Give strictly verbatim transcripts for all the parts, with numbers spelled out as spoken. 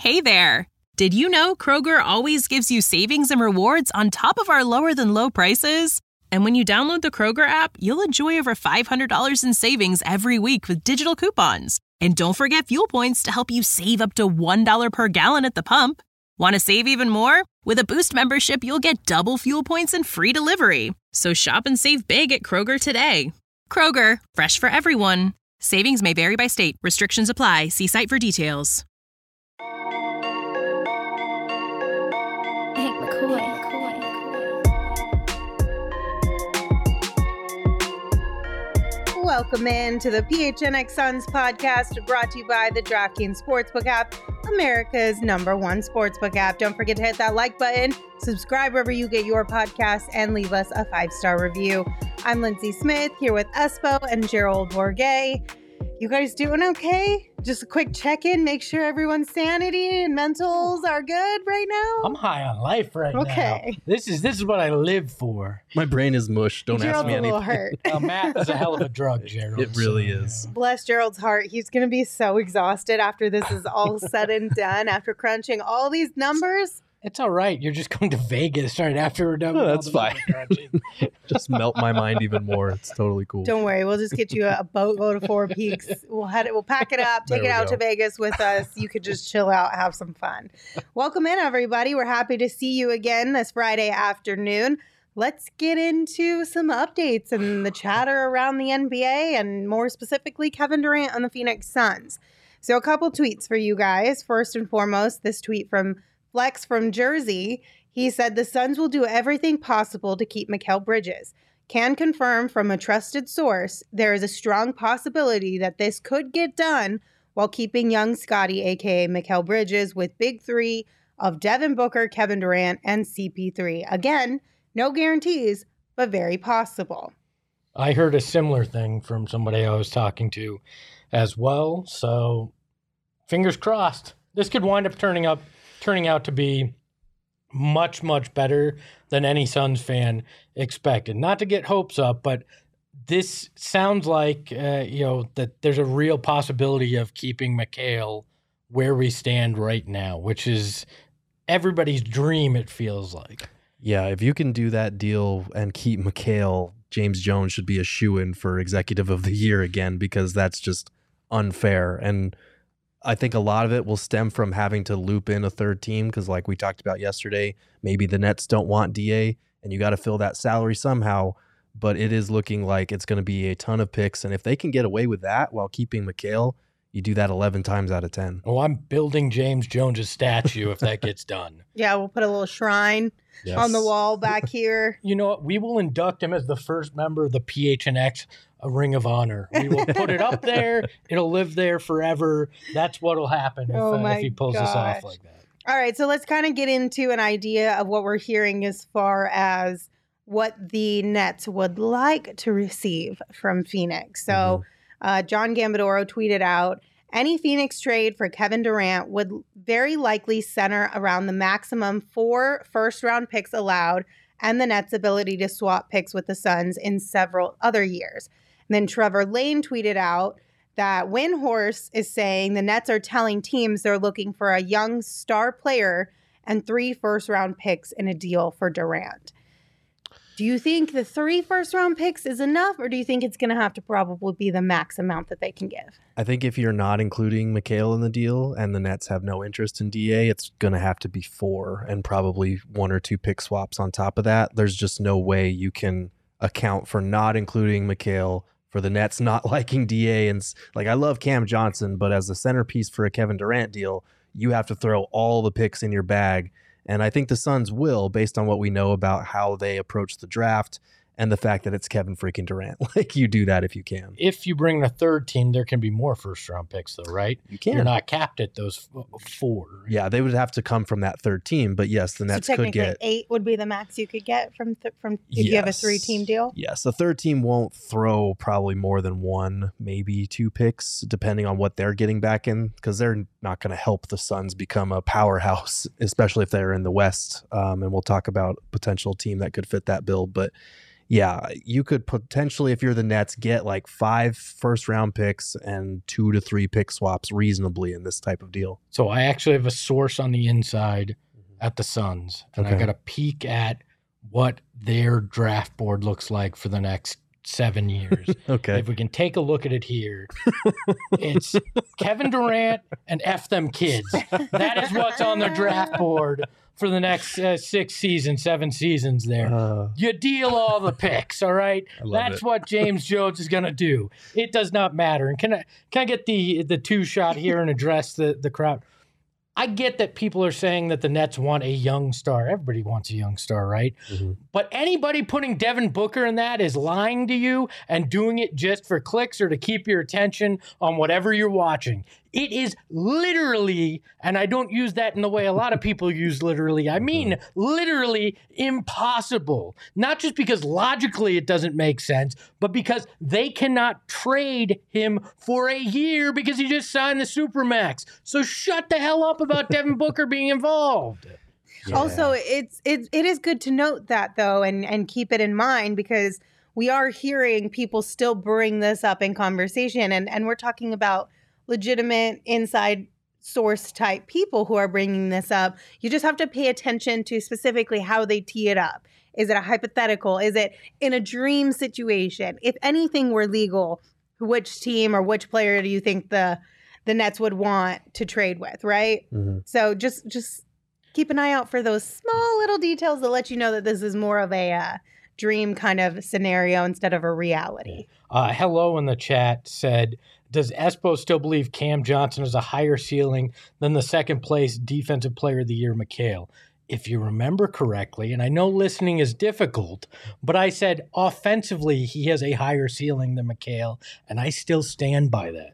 Hey there! Did you know Kroger always gives you savings and rewards on top of our lower-than-low prices? And when you download the Kroger app, you'll enjoy over five hundred dollars in savings every week with digital coupons. And don't forget fuel points to help you save up to one dollar per gallon at the pump. Want to save even more? With a Boost membership, you'll get double fuel points and free delivery. So shop and save big at Kroger today. Kroger, fresh for everyone. Savings may vary by state. Restrictions apply. See site for details. Hank McCoy. Welcome in to the P H N X Suns podcast, brought to you by the DraftKings Sportsbook app, America's number one sportsbook app. Don't forget to hit that like button, subscribe wherever you get your podcasts, and leave us a five-star review. I'm Lindsay Smith here with Espo and Gerald Bourguet. You guys doing okay? Just a quick check-in, make sure everyone's sanity and mentals are good right now? I'm high on life right okay. now. This is this is what I live for. My brain is mush. Don't Gerald's ask me a anything. little hurt. Uh, math is a hell of a drug, Gerald. It really is. Bless Gerald's heart. He's going to be so exhausted after this is all said and done, after crunching all these numbers. It's all right. You're just going to Vegas right after we're done. No, with all that's the fine. crunching. Just melt my mind even more. It's totally cool. Don't worry. We'll just get you a boatload of Four Peaks. We'll head it. We'll pack it up, take There it we out go. to Vegas with us. You could just chill out, have some fun. Welcome in, everybody. We're happy to see you again this Friday afternoon. Let's get into some updates and the chatter around the N B A and more specifically Kevin Durant on the Phoenix Suns. So a couple tweets for you guys. First and foremost, this tweet from Flex from Jersey. He said the Suns will do everything possible to keep Mikal Bridges. Can confirm from a trusted source there is a strong possibility that this could get done while keeping young Scotty, a k a. Mikal Bridges, with big three of Devin Booker, Kevin Durant, and C P three. Again, no guarantees, but very possible. I heard a similar thing from somebody I was talking to as well. So fingers crossed. This could wind up turning up, turning out to be much, much better than any Suns fan expected. Not to get hopes up, but this sounds like, uh, you know, that there's a real possibility of keeping Mikal where we stand right now, which is everybody's dream, it feels like. Yeah, if you can do that deal and keep Mikal, James Jones should be a shoo-in for Executive of the Year again, because that's just unfair. And I think a lot of it will stem from having to loop in a third team because, like we talked about yesterday, maybe the Nets don't want D A and you got to fill that salary somehow. But it is looking like it's going to be a ton of picks. And if they can get away with that while keeping Mikal, you do that eleven times out of ten. Oh, I'm building James Jones' statue if that gets done. Yeah, we'll put a little shrine Yes. on the wall back here. You know what? We will induct him as the first member of the P H N X a Ring of Honor. We will put it up there. It'll live there forever. That's what'll happen if, Oh uh, my if he pulls this gosh. off like that. All right, so let's kind of get into an idea of what we're hearing as far as what the Nets would like to receive from Phoenix. So Mhm. uh, John Gambadoro tweeted out, any Phoenix trade for Kevin Durant would very likely center around the maximum four first-round picks allowed and the Nets' ability to swap picks with the Suns in several other years. And then Trevor Lane tweeted out that Windhorse is saying the Nets are telling teams they're looking for a young star player and three first-round picks in a deal for Durant. Do you think the three first-round picks is enough, or do you think it's going to have to probably be the max amount that they can give? I think if you're not including Mikal in the deal and the Nets have no interest in D A, it's going to have to be four and probably one or two pick swaps on top of that. There's just no way you can account for not including Mikal, for the Nets not liking D A. And like, I love Cam Johnson, but as a centerpiece for a Kevin Durant deal, you have to throw all the picks in your bag. And I think the Suns will, based on what we know about how they approach the draft and the fact that it's Kevin freaking Durant. Like, you do that if you can. If you bring a third team, there can be more first-round picks, though, right? You can. You're not capped at those f- four. Yeah, they would have to come from that third team. But yes, the Nets so could technically get eight would be the max you could get from th- from if you have a Yes. three-team deal. Yes, the third team won't throw probably more than one, maybe two picks, depending on what they're getting back in, because they're not going to help the Suns become a powerhouse, especially if they're in the West. Um, and we'll talk about a potential team that could fit that bill. But Yeah, you could potentially, if you're the Nets, get like five first round picks and two to three pick swaps reasonably in this type of deal. So I actually have a source on the inside at the Suns, and Okay. I got a peek at what their draft board looks like for the next seven years. Okay. If we can take a look at it here, it's Kevin Durant and F them kids. That is what's on the draft board for the next uh, six seasons, seven seasons there. Uh, You deal all the picks, all right? I love That's it. what James Jones is going to do. It does not matter. And can I can I get the the two shot here and address the, the crowd? I get that people are saying that the Nets want a young star. Everybody wants a young star, right? Mhm. But anybody putting Devin Booker in that is lying to you and doing it just for clicks or to keep your attention on whatever you're watching. It is literally, and I don't use that in the way a lot of people use literally, I mean literally impossible. Not just because logically it doesn't make sense, but because they cannot trade him for a year because he just signed the Supermax. So shut the hell up about Devin Booker being involved. yeah. Also, it's it, it is good to note that though, and and keep it in mind because we are hearing people still bring this up in conversation, and and we're talking about legitimate inside source type people who are bringing this up. You just have to pay attention to specifically how they tee it up. Is it a hypothetical? Is it in a dream situation? If anything were legal, which team or which player do you think the the Nets would want to trade with, right? Mhm. So just just keep an eye out for those small little details that let you know that this is more of a uh, dream kind of scenario instead of a reality. Uh, hello in the chat said, does Espo still believe Cam Johnson has a higher ceiling than the second place defensive player of the year, McHale? If you remember correctly, and I know listening is difficult, but I said offensively he has a higher ceiling than McHale, and I still stand by that.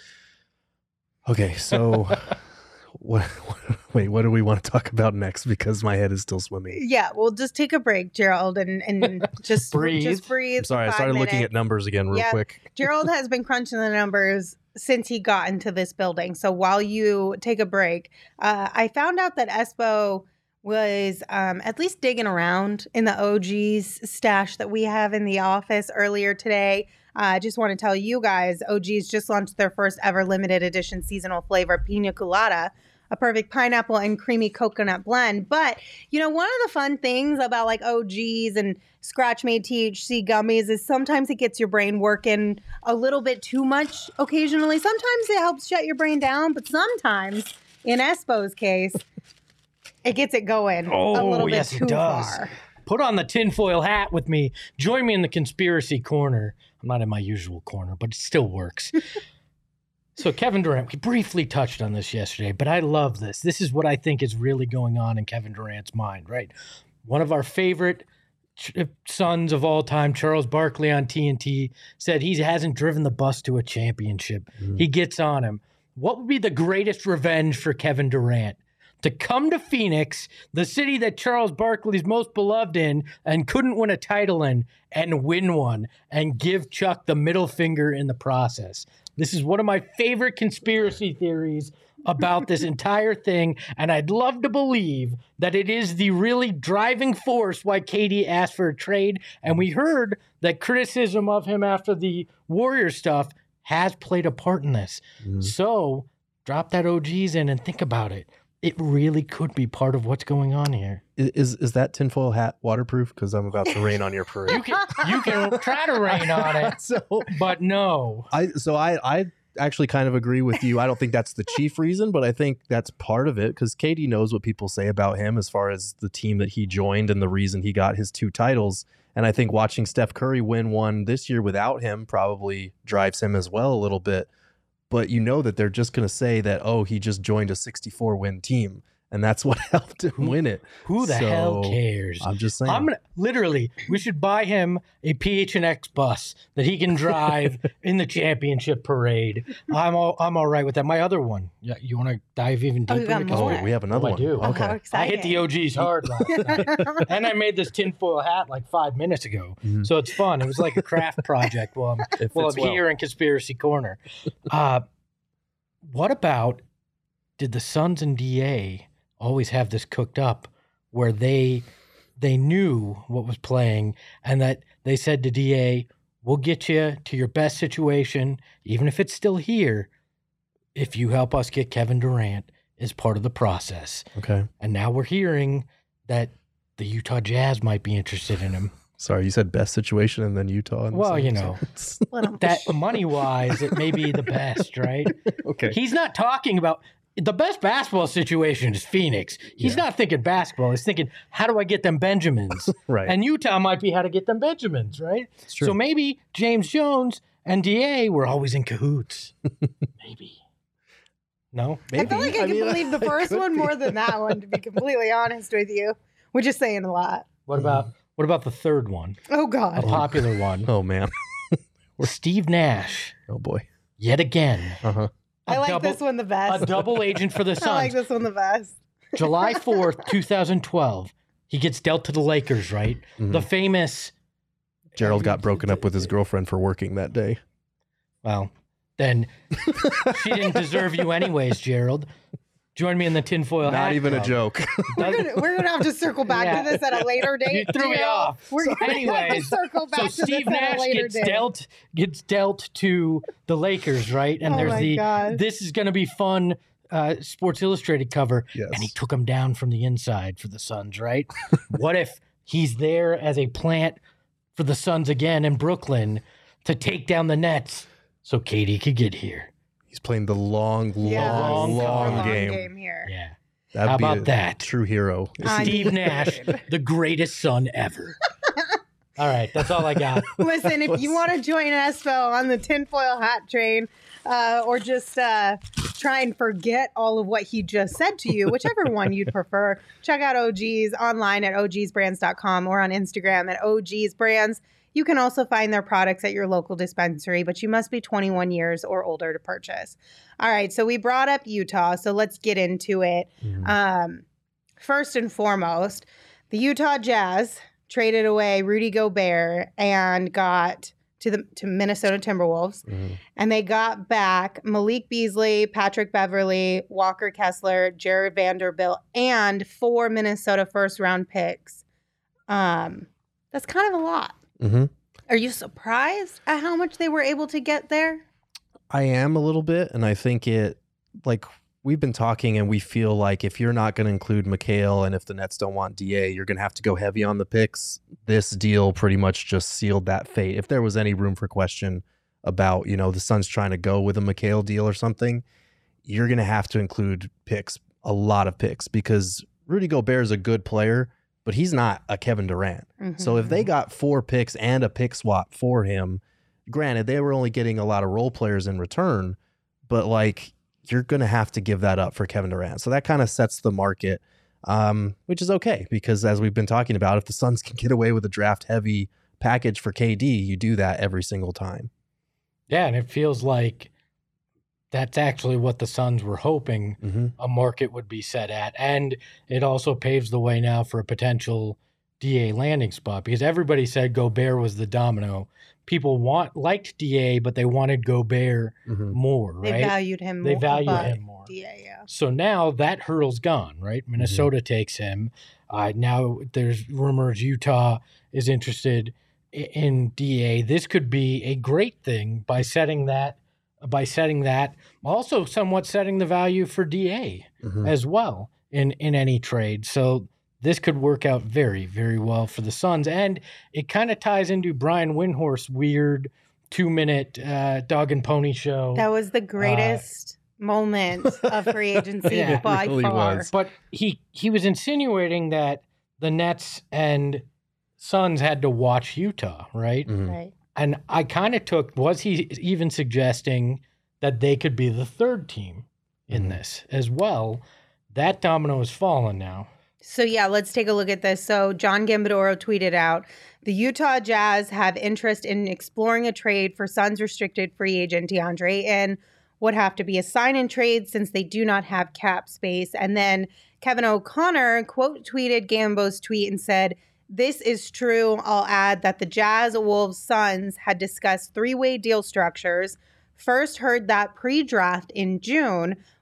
Okay, so what, what? Wait, what do we want to talk about next? Because my head is still swimming. Yeah, well, just take a break, Gerald, and, and just Breathe. Just breathe. I'm sorry, I for five started looking minutes. at numbers again real Yeah. quick. Gerald has been crunching the numbers since he got into this building. So while you take a break, uh, I found out that Espo was um, at least digging around in the O G's stash that we have in the office earlier today. I uh, just want to tell you guys, O G's just launched their first ever limited edition seasonal flavor, Pina Colada, a perfect pineapple and creamy coconut blend. But, you know, one of the fun things about like O G's and scratch-made T H C gummies is sometimes it gets your brain working a little bit too much occasionally. Sometimes it helps shut your brain down, but sometimes, in Espo's case, it gets it going a Oh, little bit yes, it too does. far. Put on the tinfoil hat with me. Join me in the conspiracy corner. I'm not in my usual corner, but it still works. So Kevin Durant, we briefly touched on this yesterday, but I love this. This is what I think is really going on in Kevin Durant's mind, right? One of our favorite ch- sons of all time, Charles Barkley on T N T, said he hasn't driven the bus to a championship. Mhm. He gets on him. What would be the greatest revenge for Kevin Durant? To come to Phoenix, the city that Charles Barkley's most beloved in and couldn't win a title in, and win one and give Chuck the middle finger in the process. This is one of my favorite conspiracy theories about this entire thing, and I'd love to believe that it is the really driving force why K D asked for a trade, and we heard that criticism of him after the Warrior stuff has played a part in this. Mhm. So drop that O Gs in and think about it. It really could be part of what's going on here. I- Is is that tinfoil hat waterproof? Because I'm about to rain on your You parade. can you can try to rain on it, so but no. I so I I actually kind of agree with you. I don't think that's the chief reason, but I think that's part of it because K D knows what people say about him as far as the team that he joined and the reason he got his two titles. And I think watching Steph Curry win one this year without him probably drives him as well a little bit. But you know that they're just going to say that, oh, he just joined a sixty-four win team. And that's what helped him win it. Who the So, hell cares? I'm just saying. I'm gonna literally. We should buy him a P H N X bus that he can drive in the championship parade. I'm all I'm all right with that. My other one. Yeah, you want to dive even Oh, deeper? you got into oh, more. this? we have another Oh, I one. do. Oh, Okay. how I exciting. hit the O Gs hard last night, and I made this tinfoil hat like five minutes ago. Mhm. So it's fun. It was like a craft project. Well, I'm It well, fits I'm here in Conspiracy Corner. Uh, what about, did the Suns and D A always have this cooked up where they they knew what was playing and that they said to D A, we'll get you to your best situation, even if it's still here, if you help us get Kevin Durant as part of the process. Okay. And now we're hearing that the Utah Jazz might be interested in him. Sorry, you said best situation and then Utah. Well, you know, that money-wise, it may be the best, right? Okay. He's not talking about the best basketball situation is Phoenix. He's Yeah. not thinking basketball. He's thinking, how do I get them Benjamins? Right. And Utah might be how to get them Benjamins, right? It's true. So maybe James Jones and D A were always in cahoots. Maybe. No? Maybe. I feel like I, I can mean, believe the I first could one be. more than that one, to be completely honest with you. We're just saying a lot. What about what about the third one? Oh, A God. popular one. Oh, man. Steve Nash, Oh, boy. yet again. Uh-huh. I A like double- this one the best. A double agent for the I like Suns. this one the best. July fourth, twenty twelve. He gets dealt to the Lakers, right? Mhm. The famous, Gerald got broken up with his girlfriend for working that day. well, then she didn't deserve you anyways, Gerald. Join me in the tinfoil hat Not even a club. joke. We're gonna, we're gonna have to circle back Yeah. to this at a later date. You threw me too. off. We're So gonna have to anyways, circle back So to Steve this at Nash a later gets date. dealt gets dealt to the Lakers, right? And Oh there's my the God. this is going to be fun uh, Sports Illustrated cover, Yes. and he took him down from the inside for the Suns, right? What if he's there as a plant for the Suns again in Brooklyn to take down the Nets so K D could get here? He's playing the long, Yeah, long, long, super long, long game. game here. Yeah. That'd How be about a that? True hero. I Steve mean- Nash, the greatest Sun ever. All right, that's all I got. Listen, if you want to join us though on the tinfoil hat train, uh, or just uh, try and forget all of what he just said to you, whichever one you'd prefer, check out O G's online at o gs brands dot com or on Instagram at O G's Brands. You can also find their products at your local dispensary, but you must be twenty-one years or older to purchase. All right, so we brought up Utah, so let's get into it. Mhm. Um, first and foremost, the Utah Jazz traded away Rudy Gobert and got to the to Minnesota Timberwolves, Mhm. and they got back Malik Beasley, Patrick Beverly, Walker Kessler, Jared Vanderbilt, and four Minnesota first round picks. Um, that's kind of a lot. Mhm. Are you surprised at how much they were able to get there? I am a little bit, and I think it, like, we've been talking, and we feel like if you're not going to include McHale, and if the Nets don't want D A, you're going to have to go heavy on the picks. This deal pretty much just sealed that fate. If there was any room for question about, you know, the Suns trying to go with a McHale deal or something, you're going to have to include picks, a lot of picks, because Rudy Gobert is a good player, but he's not a Kevin Durant. So if they got four picks and a pick swap for him, granted, they were only getting a lot of role players in return, but like you're going to have to give that up for Kevin Durant. So that kind of sets the market, um, which is okay because as we've been talking about, if the Suns can get away with a draft heavy package for K D, you do that every single time. Yeah, and it feels like that's actually what the Suns were hoping Mm-hmm. a market would be set at. And it also paves the way now for a potential D A landing spot because everybody said Gobert was the domino. People want liked D A, but they wanted Gobert Mm-hmm. more, They right? valued him They more. value above him more. D A, yeah. So now that hurdle's gone, right? Minnesota takes him. Uh, now there's rumors Utah is interested i- in D A. This could be a great thing by setting that, by setting that, also somewhat setting the value for D A Mm-hmm. as well in in any trade. So this could work out very, very well for the Suns, and it kind of ties into Brian Windhorst's weird two-minute uh, dog and pony show. That was the greatest moment of free agency Yeah, it by really far. was. But he he was insinuating that the Nets and Suns had to watch Utah, right? Mm-hmm. Right. And I kind of took, was he even suggesting that they could be the third team in Mhm. this as well? That domino has fallen now. So yeah, let's take a look at this. So John Gambadoro tweeted out, the Utah Jazz have interest in exploring a trade for Suns restricted free agent DeAndre Ayton. Would have to be a sign-in trade since they do not have cap space. And then Kevin O'Connor quote tweeted Gambo's tweet and said, this is true. I'll add that the Jazz, Wolves, Suns had discussed three-way deal structures. First heard that pre-draft in June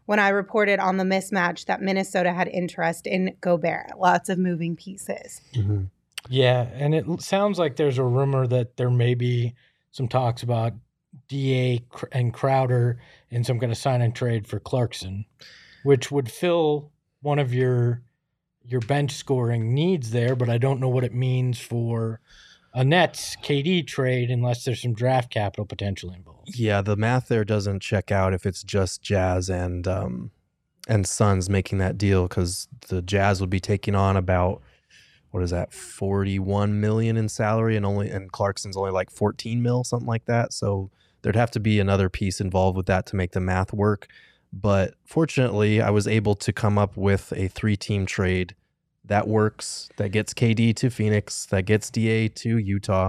when I reported on the mismatch that Minnesota had interest in Gobert. Lots of moving pieces. Mm-hmm. Yeah, and it sounds like there's a rumor that there may be some talks about D A and Crowder in some kind of sign and trade for Clarkson, which would fill one of your your bench scoring needs there, but I don't know what it means for a Nets K D trade unless there's some draft capital potential involved. Yeah, the math there doesn't check out if it's just Jazz and um, and Suns making that deal, because the Jazz would be taking on about, what is that, forty-one million in salary, and only and Clarkson's only like fourteen mil, something like that. So there'd have to be another piece involved with that to make the math work. But fortunately, I was able to come up with a three-team trade that works, that gets K D to Phoenix, that gets D A to Utah.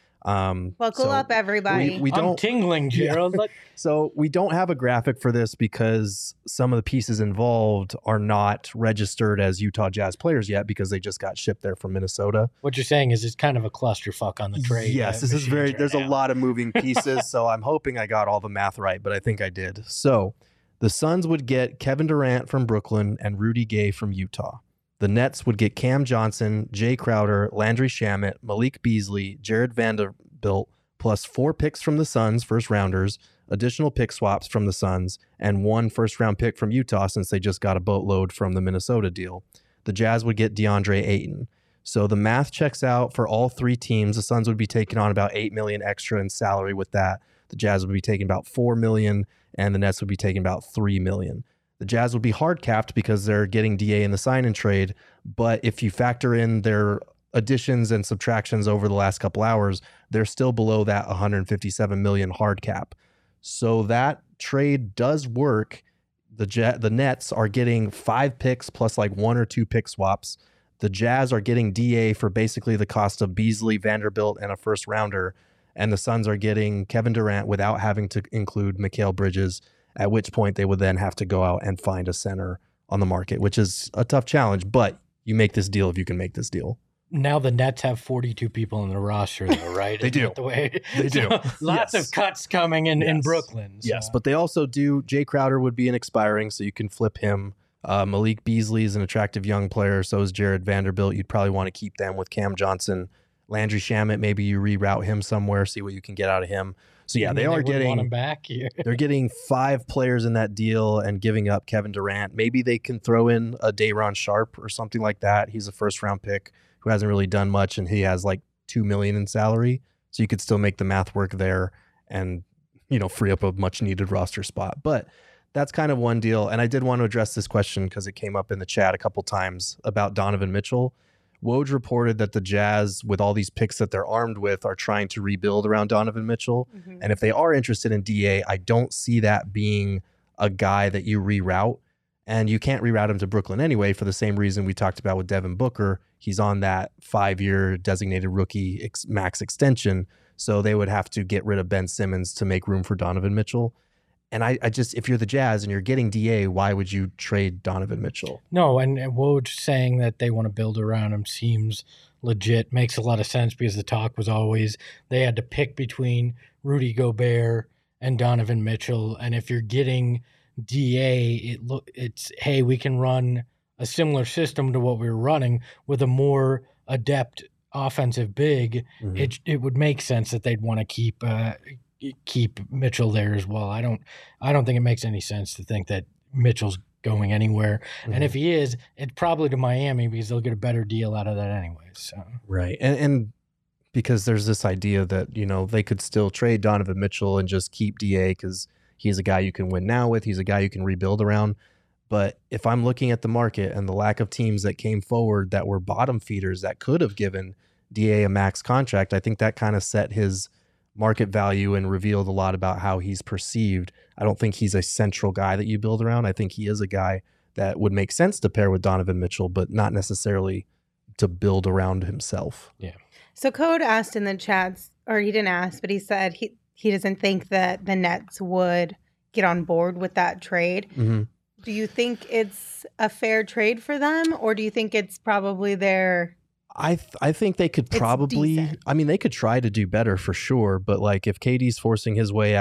Um, Buckle so up, everybody. We, we I'm don't tingling, Gerald. Yeah. So we don't have a graphic for this because some of the pieces involved are not registered as Utah Jazz players yet, because they just got shipped there from Minnesota. What you're saying is it's kind of a clusterfuck on the trade. Yes, uh, this is machines very, right there's now. a lot of moving pieces. So I'm hoping I got all the math right, but I think I did. So the Suns would get Kevin Durant from Brooklyn and Rudy Gay from Utah. The Nets would get Cam Johnson, Jay Crowder, Landry Shamet, Malik Beasley, Jared Vanderbilt, plus four picks from the Suns, first rounders, additional pick swaps from the Suns, and one first round pick from Utah since they just got a boatload from the Minnesota deal. The Jazz would get DeAndre Ayton. So the math checks out for all three teams. The Suns would be taking on about eight million dollars extra in salary with that. The Jazz would be taking about four million dollars, and the Nets would be taking about three million dollars. The Jazz would be hard capped because they're getting D A in the sign and trade. But if you factor in their additions and subtractions over the last couple hours, they're still below that one hundred fifty-seven million hard cap. So that trade does work. The Jet, the Nets are getting five picks plus like one or two pick swaps. The Jazz are getting D A for basically the cost of Beasley, Vanderbilt, and a first rounder. And the Suns are getting Kevin Durant without having to include Mikal Bridges, at which point they would then have to go out and find a center on the market, which is a tough challenge, but you make this deal if you can make this deal. Now the Nets have forty-two people in the roster, though, right? They Isn't do. that the way? They do. So, lots Yes. of cuts coming in, in Yes. Brooklyn. So. Yes, but they also do. Jay Crowder would be an expiring, so you can flip him. Uh, Malik Beasley is an attractive young player. So is Jared Vanderbilt. You'd probably want to keep them with Cam Johnson. Landry Shamet, maybe you reroute him somewhere, see what you can get out of him. So yeah, You they mean are wouldn't want him getting back here. they're getting five players in that deal and giving up Kevin Durant. Maybe they can throw in a Day'Ron Sharp or something like that. He's a first round pick who hasn't really done much, and he has like two million in salary. So you could still make the math work there and, you know, free up a much needed roster spot. But that's kind of one deal. And I did want to address this question because it came up in the chat a couple times about Donovan Mitchell. Woj reported that the Jazz, with all these picks that they're armed with, are trying to rebuild around Donovan Mitchell. Mhm. And if they are interested in D A, I don't see that being a guy that you reroute. And you can't reroute him to Brooklyn anyway, for the same reason we talked about with Devin Booker. He's on that five-year designated rookie ex- max extension. So they would have to get rid of Ben Simmons to make room for Donovan Mitchell. And I, I just, if you're the Jazz and you're getting D A, why would you trade Donovan Mitchell? No, and, and Woj saying that they want to build around him seems legit. Makes a lot of sense because the talk was always they had to pick between Rudy Gobert and Donovan Mitchell. And if you're getting D A, it look it's hey, we can run a similar system to what we were running with a more adept offensive big. Mhm. It it would make sense that they'd want to keep uh, keep Mitchell there as well. I don't I don't think it makes any sense to think that Mitchell's going anywhere. Mhm. And if he is, it's probably to Miami because they'll get a better deal out of that anyway. So Right. And, and because there's this idea that, you know, they could still trade Donovan Mitchell and just keep D A because he's a guy you can win now with. He's a guy you can rebuild around. But if I'm looking at the market and the lack of teams that came forward that were bottom feeders that could have given D A a max contract, I think that kind of set his market value and revealed a lot about how he's perceived. I don't think he's a central guy that you build around. I think he is a guy that would make sense to pair with Donovan Mitchell, but not necessarily to build around himself. So Code asked in the chats, or he didn't ask, but he said he, he doesn't think that the Nets would get on board with that trade. Mm-hmm. Do you think it's a fair trade for them, or do you think it's probably their... I th- I think they could It's probably, decent. I mean, they could try to do better for sure. But like if K D's forcing his way out,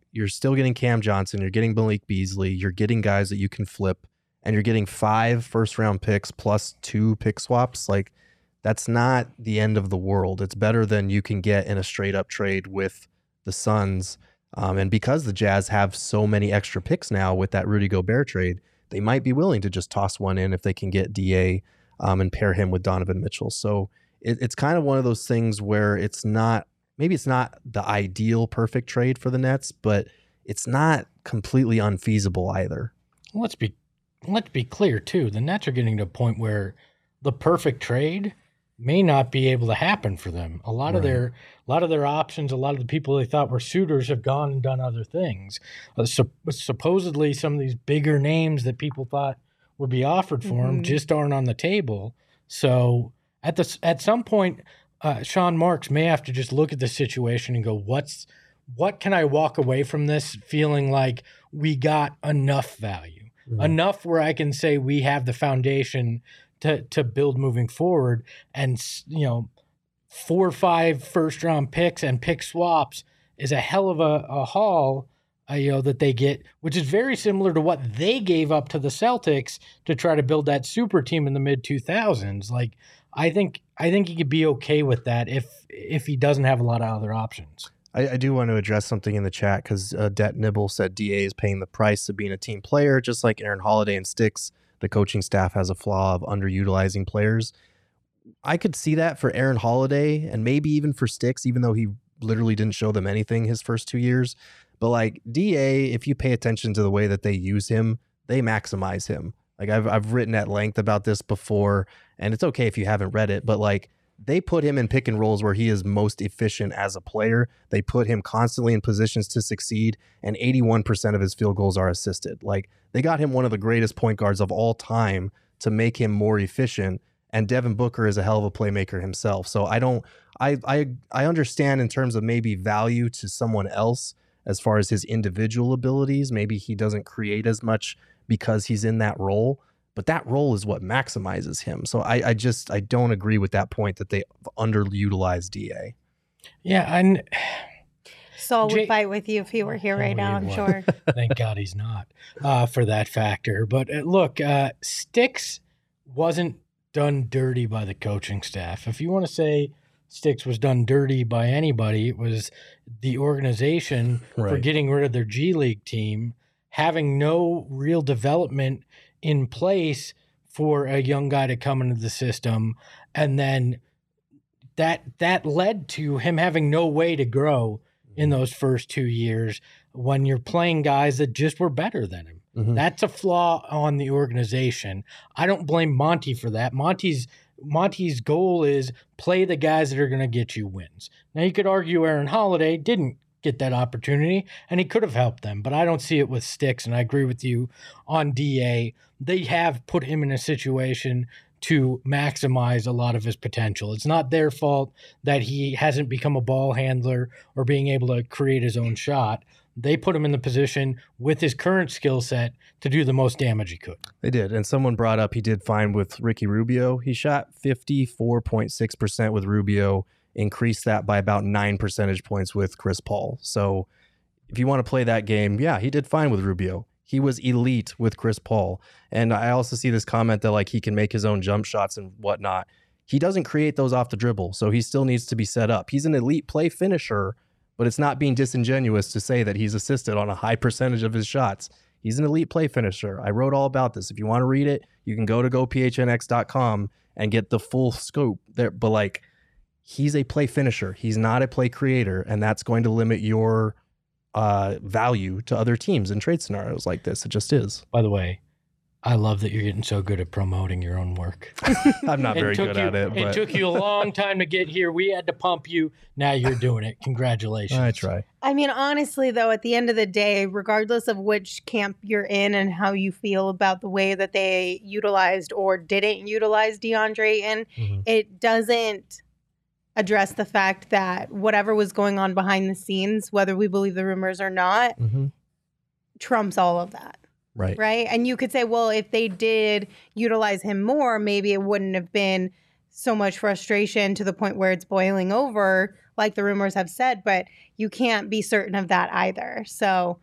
you're still getting Cam Johnson, you're getting Malik Beasley, you're getting guys that you can flip, and you're getting five first round picks plus two pick swaps. Like, that's not the end of the world. It's better than you can get in a straight up trade with the Suns. Um, and because the Jazz have so many extra picks now with that Rudy Gobert trade, they might be willing to just toss one in if they can get D A um, and pair him with Donovan Mitchell. So it, it's kind of one of those things where it's not, maybe it's not the ideal perfect trade for the Nets, but it's not completely unfeasible either. Let's be let's be clear too. The Nets are getting to a point where the perfect trade may not be able to happen for them. A lot right. of their a lot of their options, a lot of the people they thought were suitors have gone and done other things. Uh, so, supposedly some of these bigger names that people thought would be offered for mm-hmm. them just aren't on the table. So at the at some point, uh, Sean Marks may have to just look at the situation and go, what's what can I walk away from this feeling like we got enough value, mm-hmm. enough where I can say we have the foundation to to build moving forward. And, you know, four or five first round picks and pick swaps is a hell of a, a haul, uh, you know, that they get, which is very similar to what they gave up to the Celtics to try to build that super team in the mid two thousands. Like, I think I think he could be okay with that if if he doesn't have a lot of other options. I, I do want to address something in the chat because uh, Det Nibble said D A is paying the price of being a team player, just like Aaron Holiday and Sticks. The coaching staff has a flaw of underutilizing players. I could see that for Aaron Holiday and maybe even for Sticks, even though he literally didn't show them anything his first two years. But like D A, if you pay attention to the way that they use him, they maximize him. Like I've I've written at length about this before, and it's okay if you haven't read it, but like they put him in pick and rolls where he is most efficient as a player. They put him constantly in positions to succeed, and eighty-one percent of his field goals are assisted. Like they got him one of the greatest point guards of all time to make him more efficient. And Devin Booker is a hell of a playmaker himself. So I don't, I, I, I understand in terms of maybe value to someone else as far as his individual abilities. Maybe he doesn't create as much because he's in that role, but that role is what maximizes him. So I, I just, I don't agree with that point that they underutilized D A. Yeah. And Saul Jay, would fight with you if he were here right oh, now, I'm sure. Thank God he's not uh, for that factor. But uh, look, uh, Sticks wasn't done dirty by the coaching staff. If you want to say Sticks was done dirty by anybody, it was the organization right. for getting rid of their G League team, having no real development in place for a young guy to come into the system. And then that that led to him having no way to grow in those first two years when you're playing guys that just were better than him. Mm-hmm. That's a flaw on the organization. I don't blame Monty for that. Monty's Monty's goal is play the guys that are going to get you wins. Now, you could argue Aaron Holiday didn't get that opportunity, and he could have helped them, but I don't see it with Sticks, and I agree with you on D A. They have put him in a situation to maximize a lot of his potential. It's not their fault that he hasn't become a ball handler or being able to create his own shot. They put him in the position with his current skill set to do the most damage he could. They did. And someone brought up he did fine with Ricky Rubio. He shot fifty-four point six percent with Rubio, increased that by about nine percentage points with Chris Paul. So if you want to play that game, yeah, he did fine with Rubio. He was elite with Chris Paul. And I also see this comment that like he can make his own jump shots and whatnot. He doesn't create those off the dribble, so he still needs to be set up. He's an elite play finisher, but it's not being disingenuous to say that he's assisted on a high percentage of his shots. He's an elite play finisher. I wrote all about this. If you want to read it, you can go to go p h n x dot com and get the full scope there. But like, he's a play finisher. He's not a play creator, and that's going to limit your uh, value to other teams in trade scenarios like this. It just is. By the way, I love that you're getting so good at promoting your own work. I'm not very good you, at it. But it took you a long time to get here. We had to pump you. Now you're doing it. Congratulations. I try. I mean, honestly, though, at the end of the day, regardless of which camp you're in and how you feel about the way that they utilized or didn't utilize DeAndre Ayton, mm-hmm. it doesn't address the fact that whatever was going on behind the scenes, whether we believe the rumors or not, mm-hmm. trumps all of that. Right. Right. And you could say, well, if they did utilize him more, maybe it wouldn't have been so much frustration to the point where it's boiling over, like the rumors have said, but you can't be certain of that either. So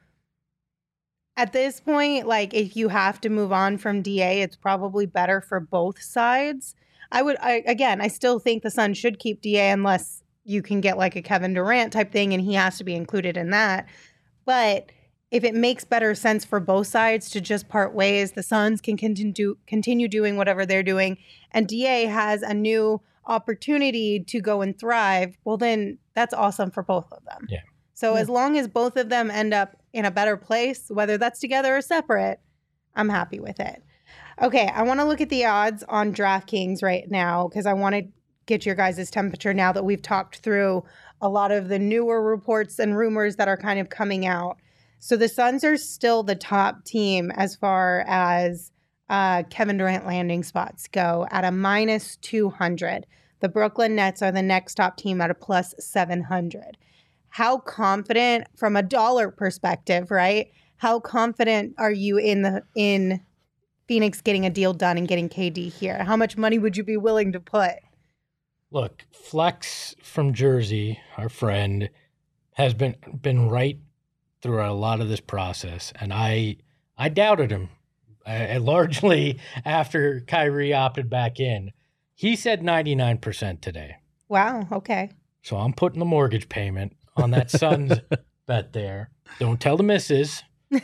at this point, like if you have to move on from D A, it's probably better for both sides. I would, I, again, I still think the Suns should keep D A unless you can get like a Kevin Durant type thing and he has to be included in that. But if it makes better sense for both sides to just part ways, the Suns can continue continue doing whatever they're doing, and D A has a new opportunity to go and thrive, well, then that's awesome for both of them. Yeah. So Yeah. as long as both of them end up in a better place, whether that's together or separate, I'm happy with it. Okay, I want to look at the odds on DraftKings right now because I want to get your guys' temperature now that we've talked through a lot of the newer reports and rumors that are kind of coming out. So the Suns are still the top team as far as uh, Kevin Durant landing spots go at a minus two hundred. The Brooklyn Nets are the next top team at a plus seven hundred. How confident, from a dollar perspective, right? How confident are you in the in Phoenix getting a deal done and getting K D here? How much money would you be willing to put? Look, Flex from Jersey, our friend, has been been right throughout a lot of this process, and I I doubted him, uh, largely after Kyrie opted back in. He said ninety-nine percent today. Wow, okay. So I'm putting the mortgage payment on that Suns bet there. Don't tell the missus.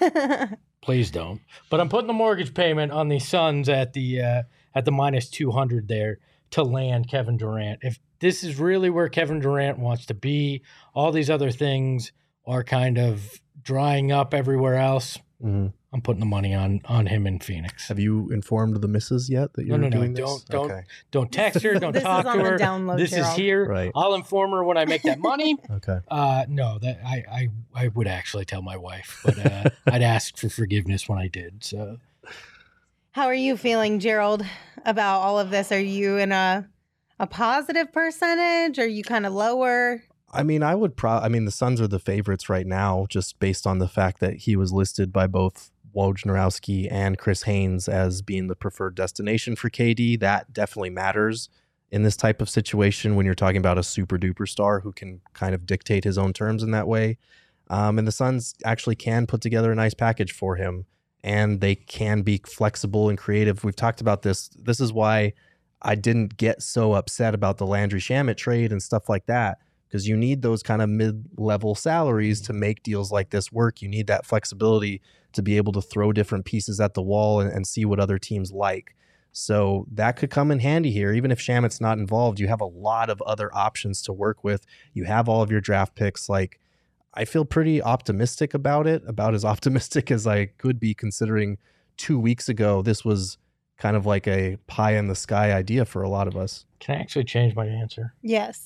Please don't. But I'm putting the mortgage payment on the Suns at the uh, at the minus two hundred there to land Kevin Durant. If this is really where Kevin Durant wants to be, all these other things are kind of drying up everywhere else. Mm-hmm. I'm putting the money on on him in Phoenix. Have you informed the missus yet that you're no, no, doing no. this? Don't, don't, Okay. don't text her. Don't This talk is on to the her. download, This Gerald. is here. Right. I'll inform her when I make that money. Okay. Uh, no, that I, I, I would actually tell my wife, but uh, I'd ask for forgiveness when I did. So, How are you feeling, Gerald, about all of this? Are you in a a positive percentage? Are you kind of lower? I mean, I would pro. I mean, the Suns are the favorites right now, just based on the fact that he was listed by both Wojnarowski and Chris Haynes as being the preferred destination for K D. That definitely matters in this type of situation when you're talking about a super duper star who can kind of dictate his own terms in that way. Um, and the Suns actually can put together a nice package for him, and they can be flexible and creative. We've talked about this. This is why I didn't get so upset about the Landry Shamet trade and stuff like that, because you need those kind of mid-level salaries to make deals like this work. You need that flexibility to be able to throw different pieces at the wall and, and see what other teams like. So that could come in handy here. Even if Shamet's not involved, you have a lot of other options to work with. You have all of your draft picks. Like, I feel pretty optimistic about it, about as optimistic as I could be, considering two weeks ago, this was kind of like a pie in the sky idea for a lot of us. can I actually change my answer? Yes.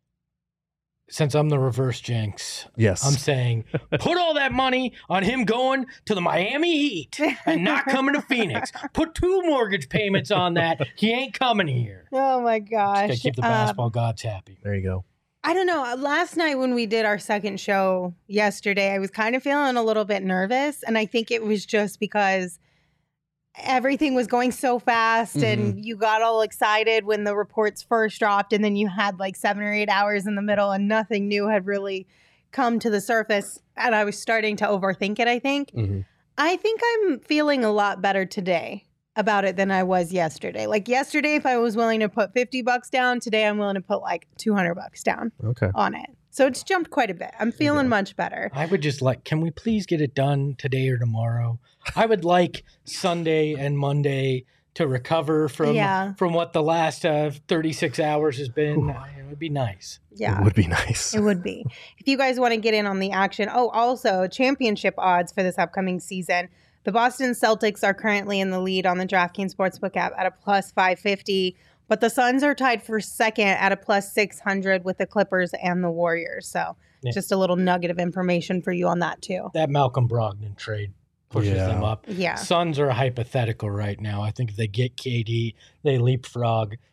Since I'm the reverse jinx, Yes. I'm saying put all that money on him going to the Miami Heat and not coming to Phoenix. Put two mortgage payments on that. He ain't coming here. Oh my Just gosh. gotta keep the Um, basketball gods happy. There you go. I don't know. Last night when we did our second show yesterday, I was kind of feeling a little bit nervous. And I think it was just because everything was going so fast and you got all excited when the reports first dropped. And then you had like seven or eight hours in the middle and nothing new had really come to the surface. And I was starting to overthink it, I think. Mm-hmm. I think I'm feeling a lot better today about it than I was yesterday. Like yesterday, if I was willing to put fifty bucks down, today I'm willing to put like two hundred bucks down Okay. on it. So it's jumped quite a bit. I'm feeling go. much better. I would just like, can we please get it done today or tomorrow? I would like Sunday and Monday to recover from Yeah. from what the last uh, thirty-six hours has been. Uh, It would be nice. Yeah. It would be nice. It would be. If you guys want to get in on the action. Oh, also championship odds for this upcoming season. The Boston Celtics are currently in the lead on the DraftKings Sportsbook app at a plus five fifty, but the Suns are tied for second at a plus six hundred with the Clippers and the Warriors. So Yeah. just a little nugget of information for you on that too. That Malcolm Brogdon trade pushes Yeah. them up. Yeah. Suns are a hypothetical right now. I think if they get K D, they leapfrog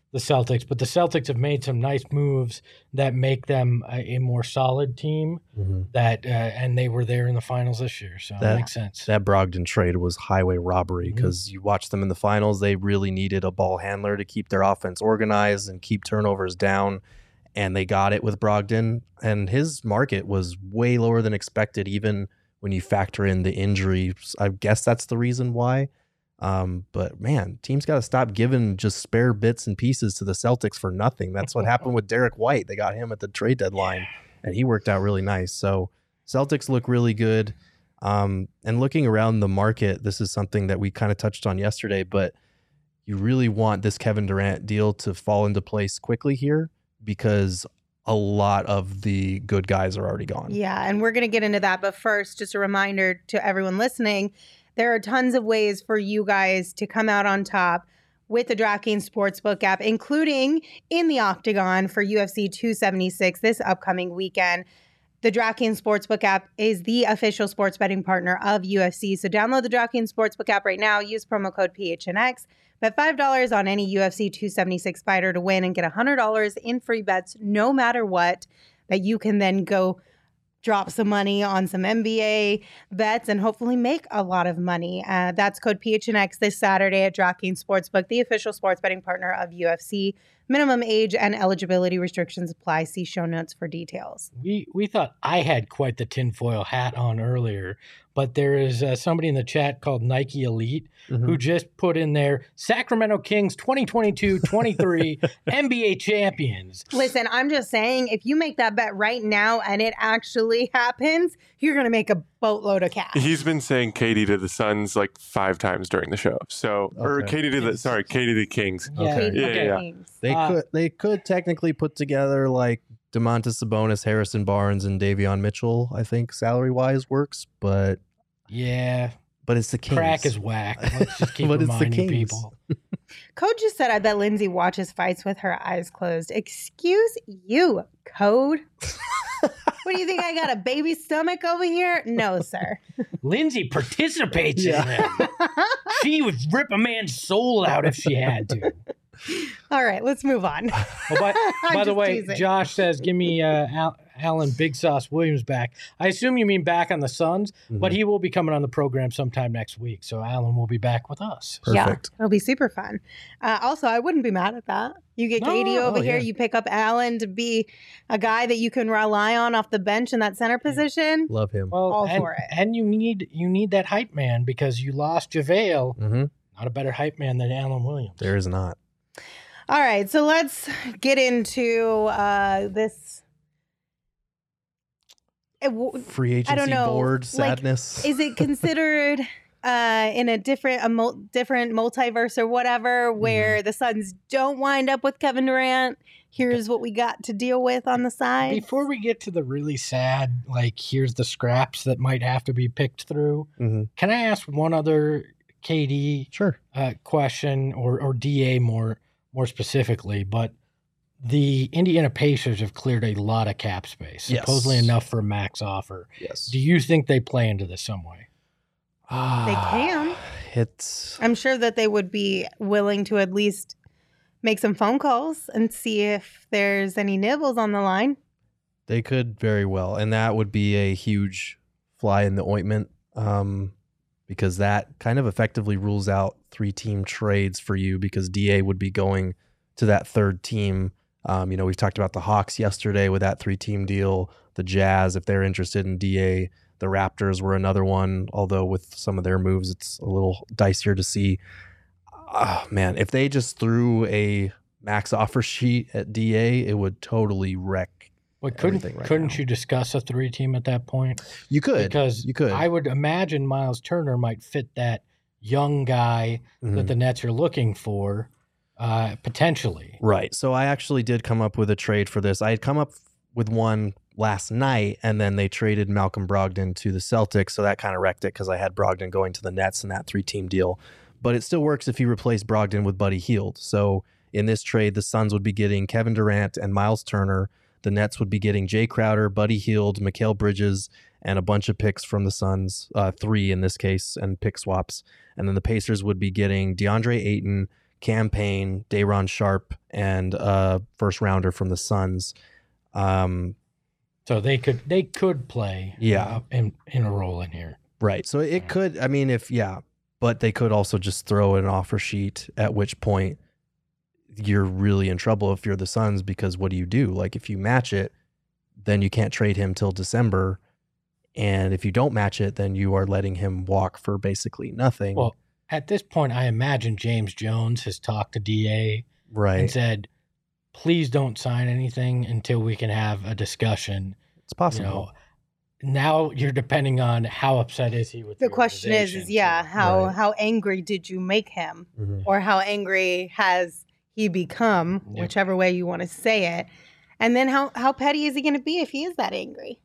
the Celtics, but the Celtics have made some nice moves that make them a, a more solid team. Mm-hmm. That uh, and they were there in the finals this year, so That- it makes sense. That Brogdon trade was highway robbery because Mm-hmm. you watch them in the finals. They really needed a ball handler to keep their offense organized and keep turnovers down. And they got it with Brogdon. And his market was way lower than expected, even when you factor in the injuries. I guess that's the reason why. Um, but man, teams got to stop giving just spare bits and pieces to the Celtics for nothing. That's what happened with Derek White. They got him at the trade deadline, and he worked out really nice. So Celtics look really good. Um, and looking around the market, this is something that we kind of touched on yesterday, but you really want this Kevin Durant deal to fall into place quickly here because a lot of the good guys are already gone. Yeah, and we're going to get into that. But first, just a reminder to everyone listening, there are tons of ways for you guys to come out on top with the DraftKings Sportsbook app, including in the Octagon for U F C two seventy-six this upcoming weekend. The DraftKings Sportsbook app is the official sports betting partner of U F C. So download the DraftKings Sportsbook app right now. Use promo code P H N X. Bet five dollars on any U F C two seventy-six fighter to win and get one hundred dollars in free bets no matter what, that you can then go drop some money on some N B A bets and hopefully make a lot of money. Uh, that's code P H N X this Saturday at DraftKings Sportsbook, the official sports betting partner of U F C. Minimum age and eligibility restrictions apply. See show notes for details. We we thought I had quite the tinfoil hat on earlier, but there is uh, somebody in the chat called Nike Elite Mhm. who just put in there Sacramento Kings twenty twenty-two twenty-three N B A champions. Listen, I'm just saying, if you make that bet right now and it actually happens, you're going to make a boatload of cash. He's been saying Katie to the Suns like five times during the show. So, or Okay. Katie to the, sorry, Katie to the Kings. Okay. Yeah, yeah, yeah. Kings. They Uh, could they could technically put together like DeMontis Sabonis, Harrison Barnes, and Davion Mitchell. I think salary wise works, but Yeah, but it's the Kings. crack is whack. Let's just keep But it's the reminding Kings. people. Code just said, I bet Lindsay watches fights with her eyes closed. Excuse you, Code. What do you think? I got a baby stomach over here? No, sir. Lindsay participates Yeah. in them. She would rip a man's soul out if she had to. All right, let's move on. Oh, by, I'm by the just way, teasing. Josh says, give me uh, Al- Alan Big Sauce Williams back. I assume you mean back on the Suns, but Mhm. he will be coming on the program sometime next week. So Alan will be back with us. Perfect. Yeah, it'll be super fun. Uh, also, I wouldn't be mad at that. You get No, Katie over oh, here. yeah. You pick up Allen to be a guy that you can rely on off the bench in that center position. Love him. Well, All and, for it. and you need you need that hype man because you lost JaVale. hmm Not a better hype man than Alan Williams. There is not. All right, so let's get into uh, this. It w- Free agency don't know, board like, sadness. Is it considered uh, in a different a mul- different multiverse or whatever, where the Suns don't wind up with Kevin Durant? Here's what we got to deal with on the side. Before we get to the really sad, like, here's the scraps that might have to be picked through, hmm can I ask one other K D Sure. uh, question or, or D A more more specifically? But the Indiana Pacers have cleared a lot of cap space, Yes. supposedly enough for a max offer. Yes. Do you think they play into this some way? They can. It's I'm sure that they would be willing to at least make some phone calls and see if there's any nibbles on the line. They could very well, and that would be a huge fly in the ointment, um, because that kind of effectively rules out three-team trades for you because D A would be going to that third team. Um, you know, we've talked about the Hawks yesterday with that three-team deal, the Jazz, if they're interested in D A. The Raptors were another one, although with some of their moves, it's a little dicier to see. Oh, man, if they just threw a max offer sheet at D A, it would totally wreck But couldn't everything right couldn't now. you discuss a three team at that point? You could. Because you could. I would imagine Miles Turner might fit that young guy Mhm. that the Nets are looking for, uh, potentially. Right. So I actually did come up with a trade for this. I had come up with one last night, and then they traded Malcolm Brogdon to the Celtics. So that kind of wrecked it because I had Brogdon going to the Nets in that three-team deal. But it still works if you replace Brogdon with Buddy Hield. So in this trade, the Suns would be getting Kevin Durant and Miles Turner. The Nets would be getting Jay Crowder, Buddy Hield, Mikal Bridges, and a bunch of picks from the Suns, uh, three in this case, and pick swaps. And then the Pacers would be getting DeAndre Ayton, Campaign, Day'Ron Sharp, and uh, first rounder from the Suns. Um, so they could they could play yeah. uh, in, in a role in here. Right. So it could, I mean, if, yeah, but they could also just throw an offer sheet, at which point you're really in trouble if you're the Suns, because what do you do? Like, if you match it, then you can't trade him till December. And if you don't match it, then you are letting him walk for basically nothing. Well, at this point, I imagine James Jones has talked to D A right. and said, please don't sign anything until we can have a discussion. It's possible. You know, now you're depending on how upset is he with the the question is, is yeah, so, how right. how angry did you make him, mm-hmm. or how angry has he become, yep. whichever way you want to say it, and then how how petty is he going to be if he is that angry?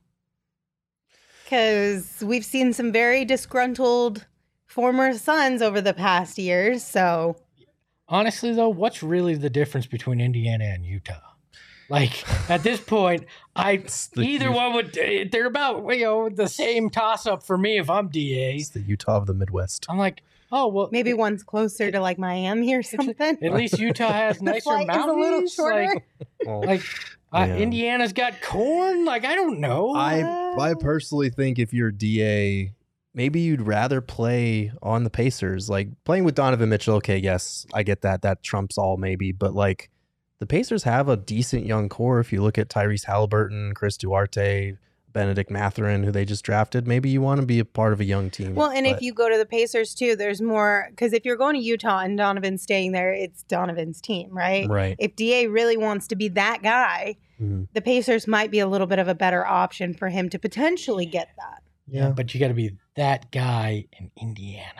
Because we've seen some very disgruntled former Suns over the past years. So honestly, though, what's really the difference between Indiana and Utah? Like, at this point, I either one would, they're about, you know, the same toss-up for me if I'm D A. It's the Utah of the Midwest. I'm like, oh, well. maybe one's closer to, like, Miami or something. At least Utah has nicer flight is a mountains. little shorter. Like, like uh, Yeah. Indiana's got corn. Like, I don't know. I I personally think if you're D A, maybe you'd rather play on the Pacers. Like, playing with Donovan Mitchell, okay, yes, I get that. That trumps all maybe. But, like, the Pacers have a decent young core. If you look at Tyrese Halliburton, Chris Duarte, Benedict Mathurin, who they just drafted, maybe you want to be a part of a young team. Well, and but, if you go to the Pacers, too, there's more, because if you're going to Utah and Donovan's staying there, it's Donovan's team, right? right. If D A really wants to be that guy, mm-hmm. the Pacers might be a little bit of a better option for him to potentially get that. Yeah, but you got to be that guy in Indiana.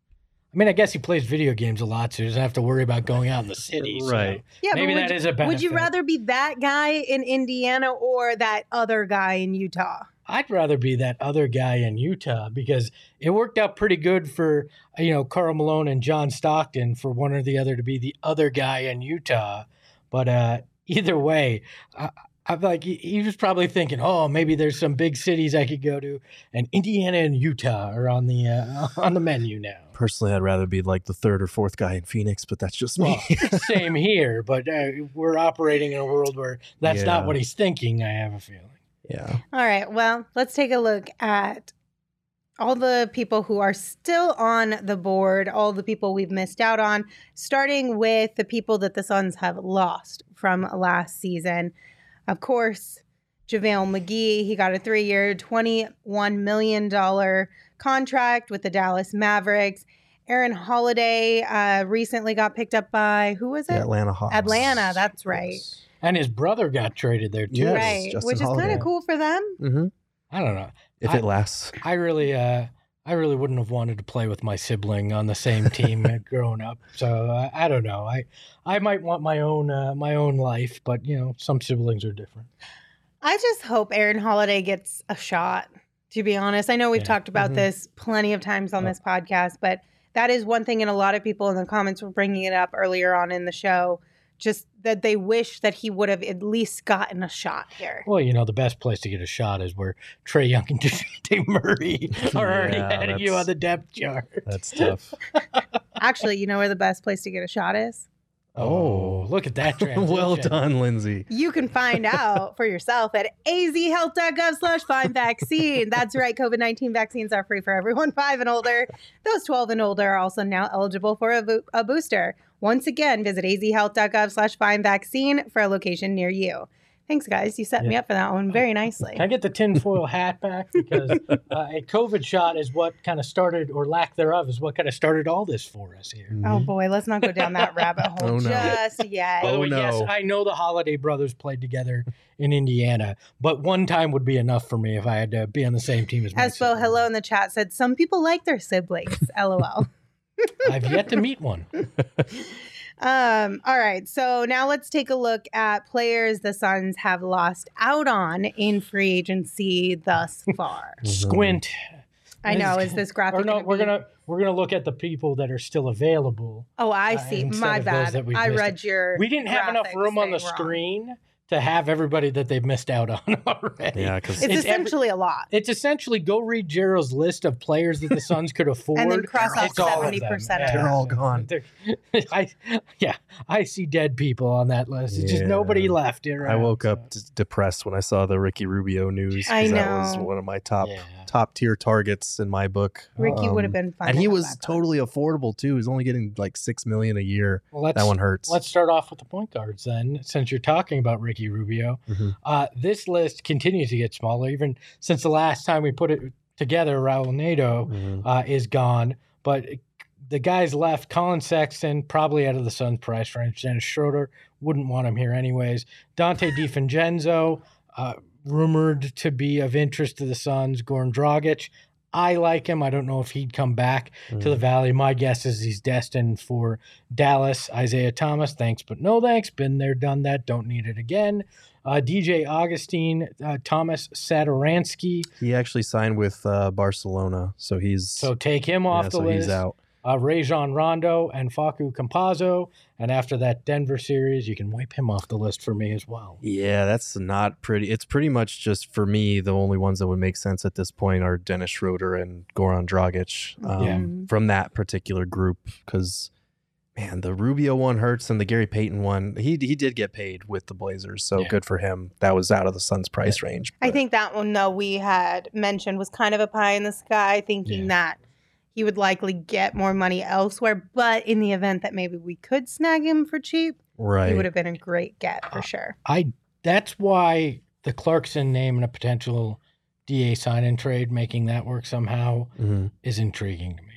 I mean, I guess he plays video games a lot, so he doesn't have to worry about going out in the city. So Right. Yeah, maybe but that would, is a benefit. Would you rather be that guy in Indiana or that other guy in Utah? I'd rather be that other guy in Utah because it worked out pretty good for, you know, Karl Malone and John Stockton for one or the other to be the other guy in Utah. But uh, either way, I, I'm like, he, he was probably thinking, oh, maybe there's some big cities I could go to, and Indiana and Utah are on the uh, on the menu now. Personally, I'd rather be like the third or fourth guy in Phoenix, but that's just me. Well, same here, but uh, we're operating in a world where that's Yeah. not what he's thinking, I have a feeling. yeah. All right, well, let's take a look at all the people who are still on the board, all the people we've missed out on, starting with the people that the Suns have lost from last season. Of course, JaVale McGee, he got a three-year, twenty-one million dollars contract with the Dallas Mavericks. Aaron Holiday uh, recently got picked up by, who was it? The Atlanta Hawks. Atlanta, that's right. Yes. And his brother got traded there, too. Yes, right, Justin which is kind Holiday. of cool for them. Mm-hmm. I don't know. If I- it lasts. I really, uh, I really wouldn't have wanted to play with my sibling on the same team growing up. So uh, I don't know. I, I might want my own, uh, my own life, but you know, some siblings are different. I just hope Aaron Holiday gets a shot, to be honest. I know we've Yeah. talked about Mhm. this plenty of times on Oh. this podcast, but that is one thing, and a lot of people in the comments were bringing it up earlier on in the show, just that they wish that he would have at least gotten a shot here. Well, you know, the best place to get a shot is where Trae Young and Dejounte Murray are already Yeah, ahead of you that's- on the depth chart. That's tough. Actually, you know where the best place to get a shot is? Oh, look at that transition. Well done, Lindsay. You can find out for yourself at azhealth.gov slash find vaccine. That's right. COVID nineteen vaccines are free for everyone five and older. Those twelve and older are also now eligible for a, bo- a booster. Once again, visit azhealth.gov slash find vaccine for a location near you. Thanks, guys. You set me Yeah. up for that one very nicely. Can I get the tinfoil hat back? Because uh, a COVID shot is what kind of started, or lack thereof, is what kind of started all this for us here. Oh, boy. Let's not go down that rabbit hole Oh, no. just yet. By the Oh, way, yes, no. I know the Holiday brothers played together in Indiana, but one time would be enough for me if I had to be on the same team as my Espo, sibling. hello in the chat, said some people like their siblings. LOL. I've yet to meet one. Um, all right, so now let's take a look at players the Suns have lost out on in free agency thus far. Squint. I know, is this graphic? Or no, gonna we're be- gonna we're gonna look at the people that are still available. Oh, I uh, see. instead My of those bad. that we've I missed. read your. We didn't have enough graphic room on the saying wrong. screen to have everybody that they've missed out on already. Yeah, because It's, It's every- essentially a lot. It's essentially go read Gerald's list of players that the Suns could afford. And then cross off It's all of them. seventy percent of Yeah. They're all gone. They're- I, yeah, I see dead people on that list. It's just Yeah. nobody left. I around, woke so- up d- depressed when I saw the Ricky Rubio news. 'cause I That was know. one of my top Yeah. top tier targets in my book. Ricky would have Um, been fun. and to he have was back on. totally affordable too. He's only getting like six million a year. Well, let's, That one hurts. Let's start off with the point guards then, since you're talking about Ricky Rubio. Mhm. Uh, this list continues to get smaller, even since the last time we put it together. Raul Nato Mhm. uh, is gone, but the guys left. Colin Sexton probably out of the Suns' price range. Dennis Schroeder wouldn't want him here anyways. Dante DiVincenzo, uh, rumored to be of interest to the Suns. Goran Dragic. I like him. I don't know if he'd come back to the Valley. My guess is he's destined for Dallas. Isaiah Thomas, thanks, but no thanks. Been there, done that. Don't need it again. Uh, D J Augustine, uh, Thomas Satoransky. He actually signed with uh, Barcelona, so he's So take him off yeah, the so list. he's out. Uh, Rajon Rondo and Facu Campazzo. And after that Denver series, you can wipe him off the list for me as well. Yeah, that's not pretty. It's pretty much just for me. The only ones that would make sense at this point are Dennis Schroeder and Goran Dragic um, Yeah. from that particular group. Because man, the Rubio one hurts, and the Gary Payton one, he he did get paid with the Blazers, so Yeah. good for him. That was out of the Suns' price range. I but- think that one, though, we had mentioned was kind of a pie in the sky, thinking Yeah. that he would likely get more money elsewhere. But in the event that maybe we could snag him for cheap, right. he would have been a great get for sure. I that's why the Clarkson name and a potential D A sign and trade, making that work somehow, Mhm. is intriguing to me.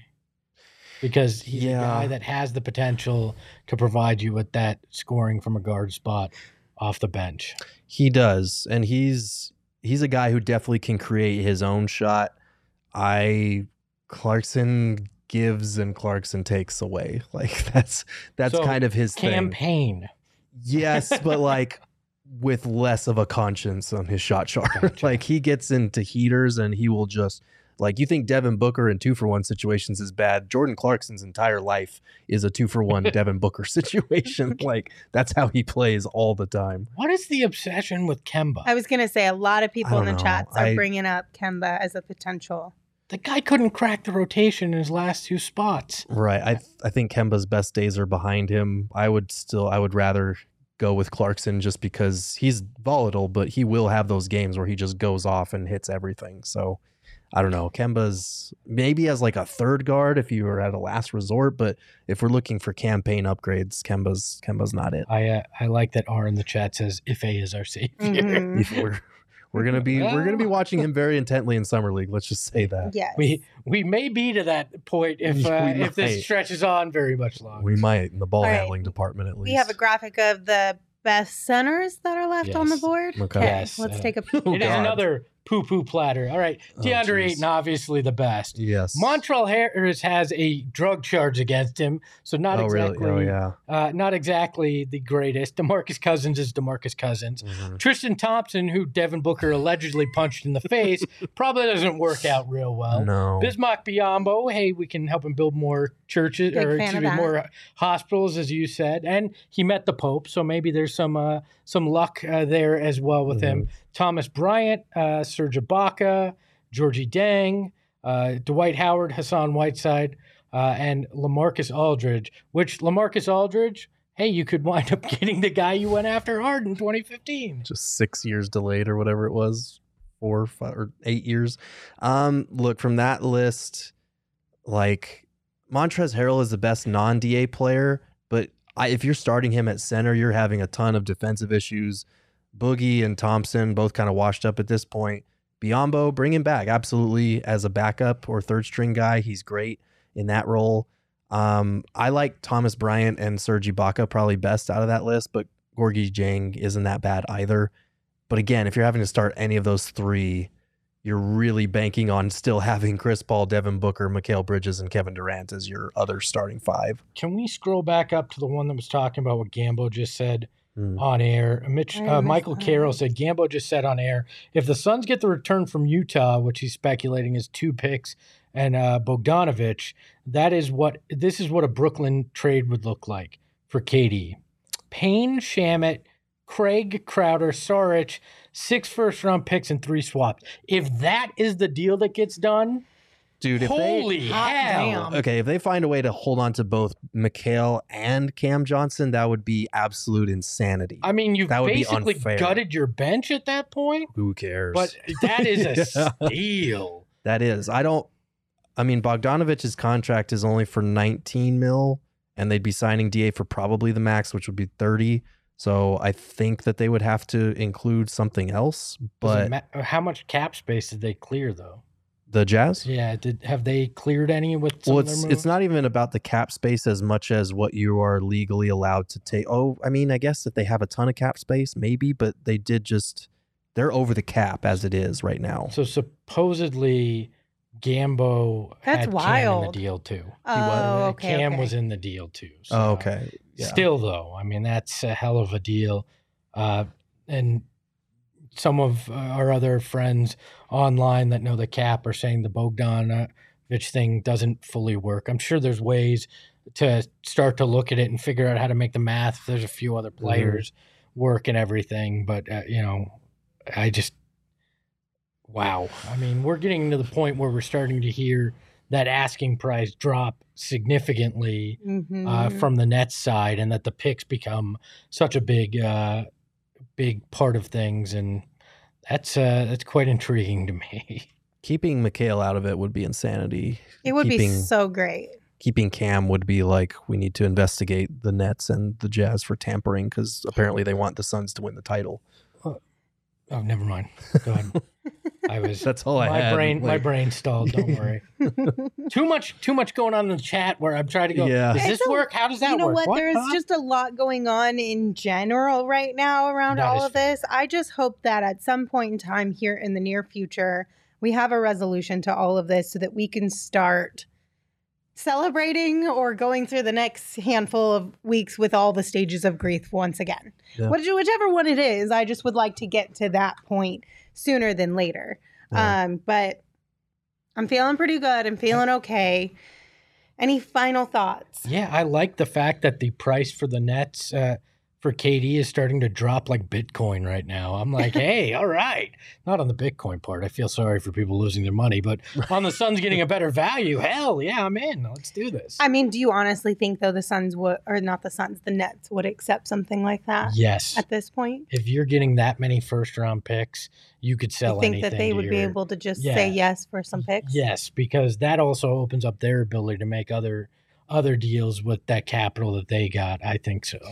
Because he's Yeah. a guy that has the potential to provide you with that scoring from a guard spot off the bench. He does, and he's he's a guy who definitely can create his own shot. I Clarkson gives and Clarkson takes away. Like that's that's So, kind of his thing. Campaign. Yes, but like with less of a conscience on his shot chart. Gotcha. Like he gets into heaters and he will just like you think Devin Booker in two for one situations is bad. Jordan Clarkson's entire life is a two for one Devin Booker situation. Like that's how he plays all the time. What is the obsession with Kemba? I was going to say a lot of people in the don't know. chats are I- bringing up Kemba as a potential. The guy couldn't crack the rotation in his last two spots. Right. I I think Kemba's best days are behind him. I would still I would rather go with Clarkson just because he's volatile, but he will have those games where he just goes off and hits everything. So I don't know. Kemba's maybe as like a third guard if you were at a last resort, but if we're looking for campaign upgrades, Kemba's Kemba's not it. I uh, I like that R in the chat says Ife is our savior. Mhm. If we're we're gonna be we're gonna be watching him very intently in summer league. Let's just say that. Yes. We we may be to that point if We uh, if might. this stretches on very much longer. We might in the ball All right. handling department at least. we have a graphic of the best centers that are left on the Yes. board. Okay. Yes. Let's Uh, take a peek. Oh, It is God. another poo-poo platter. All right, Oh, DeAndre jeez. Ayton, obviously the best. Yes. Montrell Harris has a drug charge against him, so not oh exactly, really? Oh yeah. uh, not exactly the greatest. DeMarcus Cousins is DeMarcus Cousins. Mhm. Tristan Thompson, who Devin Booker allegedly punched in the face, probably doesn't work out real well. No. Bismack Biyombo, hey, we can help him build more churches Big or fan excuse of me, that. more hospitals, as you said, and he met the Pope, so maybe there's some uh, some luck uh, there as well with him. Thomas Bryant, uh, Serge Ibaka, Georgie Dang, uh, Dwight Howard, Hassan Whiteside, uh, and LaMarcus Aldridge. Which LaMarcus Aldridge, hey, you could wind up getting the guy you went after hard in twenty fifteen. Just six years delayed or whatever it was, four, five, or eight years. Um, look from that list, like Montrezl Harrell is the best non-D A player, but I, if you're starting him at center, you're having a ton of defensive issues. Boogie and Thompson both kind of washed up at this point. Biyombo, bring him back absolutely as a backup or third string guy. He's great in that role. Um, I like Thomas Bryant and Serge Ibaka probably best out of that list, but Gorgie Jang isn't that bad either. But again, if you're having to start any of those three, you're really banking on still having Chris Paul, Devin Booker, Mikal Bridges, and Kevin Durant as your other starting five. Can we scroll back up to the one that was talking about what Gambo just said Hmm. on air? Mitch, I uh, missed Michael that. Carroll said Gambo just said on air, if the Suns get the return from Utah, which he's speculating is two picks and uh, Bogdanovich, that is what this is what a Brooklyn trade would look like for K D. Payne, Shamet, Craig, Crowder, Saric, six first-round picks, and three swaps. If that is the deal that gets done, dude, if holy they, hell. damn. okay, if they find a way to hold on to both Mikal and Cam Johnson, that would be absolute insanity. I mean, you've That would be basically unfair. gutted your bench at that point, Who cares? but that is a Yeah. steal. That is. I don't. I mean, Bogdanovich's contract is only for nineteen mil, and they'd be signing D A for probably the max, which would be thirty. So I think that they would have to include something else. Does it But ma- how much cap space did they clear, though? the Jazz? Yeah, did have they cleared any with some Well, of their it's moves? it's not even about the cap space as much as what you are legally allowed to take. Oh, I mean, I guess if they have a ton of cap space, maybe, but they did just they're over the cap as it is right now. So supposedly, Gambo That's had Cam in wild. the deal too. Oh, Uh, okay. Cam okay. was in the deal too. So Oh, okay. Yeah. Still, though, I mean, that's a hell of a deal. Uh, and some of our other friends online that know the cap are saying the Bogdanovich thing doesn't fully work. I'm sure there's ways to start to look at it and figure out how to make the math. There's a few other players work and everything, but, uh, you know, I just, wow. I mean, we're getting to the point where we're starting to hear that asking price drop significantly Mhm. uh, from the Nets side, and that the picks become such a big, uh, big part of things, and that's uh, that's quite intriguing to me. Keeping Mikal out of it would be insanity. It would keeping, be so great. keeping Cam would be like we need to investigate the Nets and the Jazz for tampering because apparently they want the Suns to win the title. Oh, never mind. Go ahead. I was. That's all I my had. brain. my Like- brain stalled. Don't worry. too much. Too much going on in the chat where I'm trying to go. Yeah. Does It's this a- work? How does that you know work? what? There's Huh? just a lot going on in general right now around That all is of this. I just hope that at some point in time here in the near future, we have a resolution to all of this so that we can start celebrating or going through the next handful of weeks with all the stages of grief once again. Yeah. Which, whichever one it is, I just would like to get to that point sooner than later. Yeah. Um, but I'm feeling pretty good. I'm feeling okay. Any final thoughts? Yeah, I like the fact that the price for the Nets uh, for K D is starting to drop like Bitcoin right now. I'm like, hey, all right. Not on the Bitcoin part. I feel sorry for people losing their money, but on the Suns getting a better value, hell yeah, I'm in. Let's do this. I mean, do you honestly think though the Suns would, or not the Suns, the Nets would accept something like that Yes. at this point? If you're getting that many first round picks, you could sell I think anything. that they to would be your- able to just Yeah. say yes for some picks. Yes, because that also opens up their ability to make other other deals with that capital that they got. I think so.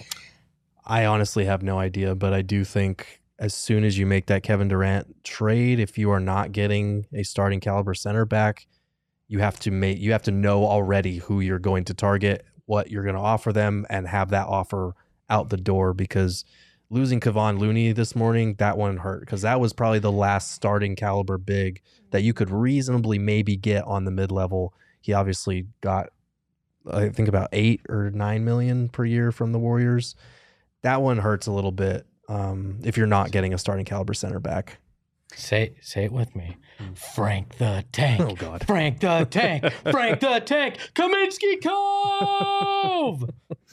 I honestly have no idea, but I do think as soon as you make that Kevin Durant trade, if you are not getting a starting caliber center back, you have to make you have to know already who you're going to target, what you're going to offer them, and have that offer out the door. Because losing Kevon Looney this morning, that one hurt because that was probably the last starting caliber big that you could reasonably maybe get on the mid level. He obviously got, I think, about eight or nine million per year from the Warriors. That one hurts a little bit um, if you're not getting a starting caliber center back. Say say it with me. Frank the Tank. Oh, God. Frank the Tank. Frank the Tank. Kaminsky Cove.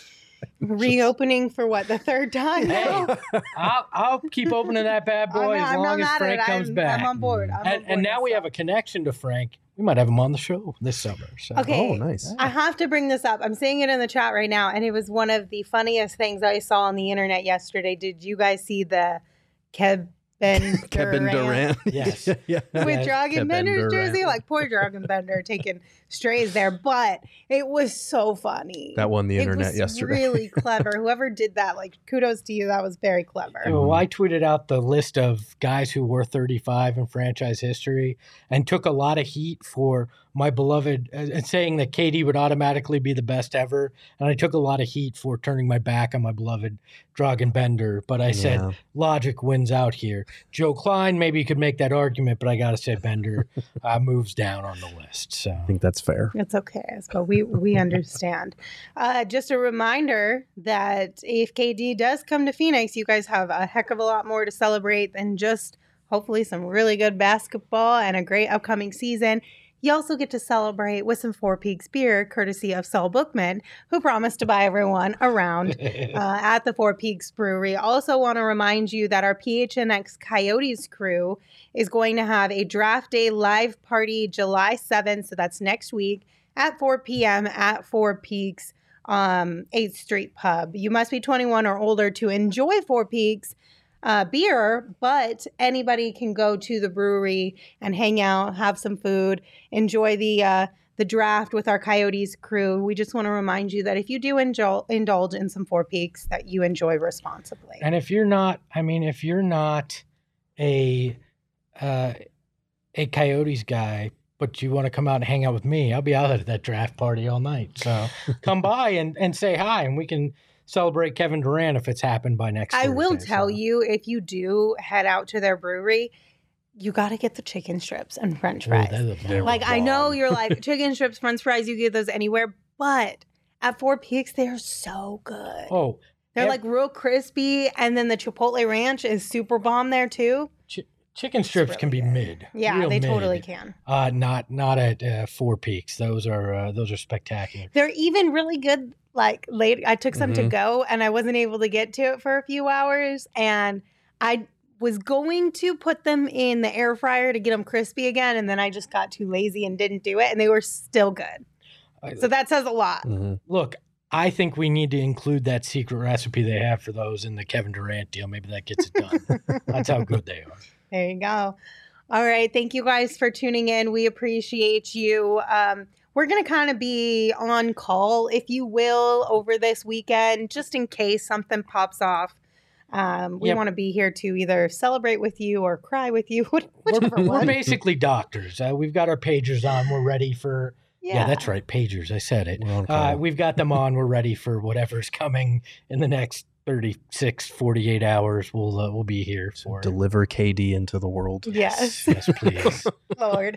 Reopening for what, the third time now? Hey, I'll, I'll keep opening that bad boy I'm, as I'm long not as mad Frank at it. comes I'm, back. I'm on board. I'm on and, board and now we with have a connection to Frank. We might have him on the show this summer. So. Okay. Oh, nice. I have to bring this up. I'm saying it in the chat right now, and it was one of the funniest things I saw on the internet yesterday. Did you guys see the Kevin Kevin Durant. Yes. yeah. with Yeah, Dragon Kevin Bender's Durant. jersey? Like poor Dragon Bender taking strays there, but it was so funny. That won the it internet was yesterday. really clever. Whoever did that, like kudos to you. That was very clever. Well, I tweeted out the list of guys who were thirty-five in franchise history and took a lot of heat for my beloved, uh, and saying that K D would automatically be the best ever. And I took a lot of heat for turning my back on my beloved Dragan Bender. But I said, Yeah. logic wins out here. Joe Klein, maybe you could make that argument, but I got to say Bender uh, moves down on the list. So I think that's fair. It's okay, but we we understand. Uh, just a reminder that if K D does come to Phoenix, you guys have a heck of a lot more to celebrate than just hopefully some really good basketball and a great upcoming season. You also get to celebrate with some Four Peaks beer, courtesy of Saul Bookman, who promised to buy everyone around uh, at the Four Peaks Brewery. Also want to remind you that our P H N X Coyotes crew is going to have a draft day live party July seventh, so that's next week, at four p.m. at Four Peaks um, eighth Street Pub. You must be twenty-one or older to enjoy Four Peaks Uh, beer, but anybody can go to the brewery and hang out, have some food, enjoy the uh, the draft with our Coyotes crew. We just want to remind you that if you do indul- indulge in some Four Peaks, that you enjoy responsibly. And if you're not, I mean, if you're not a uh, a Coyotes guy, but you want to come out and hang out with me, I'll be out at that draft party all night. So come by and, and say hi, and we can celebrate Kevin Durant if it's happened by next I Thursday, will tell so. you, if you do head out to their brewery, you got to get the chicken strips and French fries. Ooh, they're the Like, I know you're like, chicken strips, French fries, you get those anywhere, but at Four Peaks, they are so good. Oh, They're ev- like real crispy, and then the Chipotle Ranch is super bomb there too. Ch- chicken strips really can be good. mid. Yeah, real they mid. totally can. Uh, not not at uh, Four Peaks. Those are uh, those are spectacular. They're even really good. Like late, I took some Mhm. to go, and I wasn't able to get to it for a few hours, and I was going to put them in the air fryer to get them crispy again, and then I just got too lazy and didn't do it, and they were still good. I- So that says a lot. Mhm. Look, I think we need to include that secret recipe they have for those in the Kevin Durant deal. Maybe that gets it done. That's how good they are. There you go. All right. Thank you guys for tuning in. We appreciate you. Um, we're going to kind of be on call, if you will, over this weekend, just in case something pops off. Um, we Yep. want to be here to either celebrate with you or cry with you, whichever We're, we're one. basically doctors. Uh, we've got our pagers on. We're ready for. Yeah, that's right. Pagers. I said it. We're on Uh, call. we've got them on. We're ready for whatever's coming in the next thirty-six, forty-eight hours. We'll uh, we'll be here for it. Deliver K D into the world. Yes, Yes, please. Lord.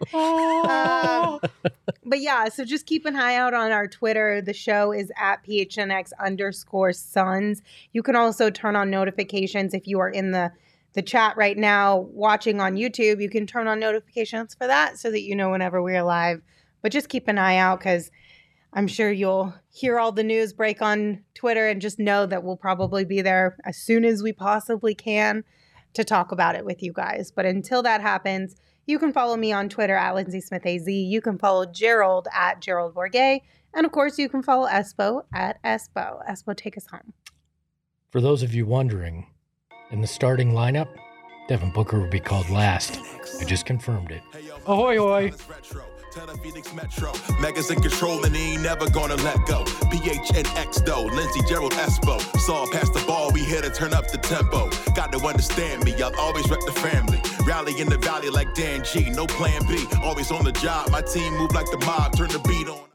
Um, but yeah, so just keep an eye out on our Twitter. The show is at P H N X underscore Suns. You can also turn on notifications if you are in the, the chat right now watching on YouTube. You can turn on notifications for that so that you know whenever we're live. But just keep an eye out because I'm sure you'll hear all the news break on Twitter and just know that we'll probably be there as soon as we possibly can to talk about it with you guys. But until that happens, you can follow me on Twitter at Lindsay Smith A Z. You can follow Gerald at Gerald Bourget. And of course, you can follow Espo at Espo. Espo, take us home. For those of you wondering, in the starting lineup, Devin Booker will be called last. I just confirmed it. Ahoy, ahoy. Tell the Phoenix Metro, Megas in control and he ain't never gonna let go. P H N X though, Lindsay, Gerald, Espo. Saw past the ball, we here to turn up the tempo. Got to understand me, I'll always rep the family. Rally in the valley like Dan G, no plan B. Always on the job, my team move like the mob, turn the beat on.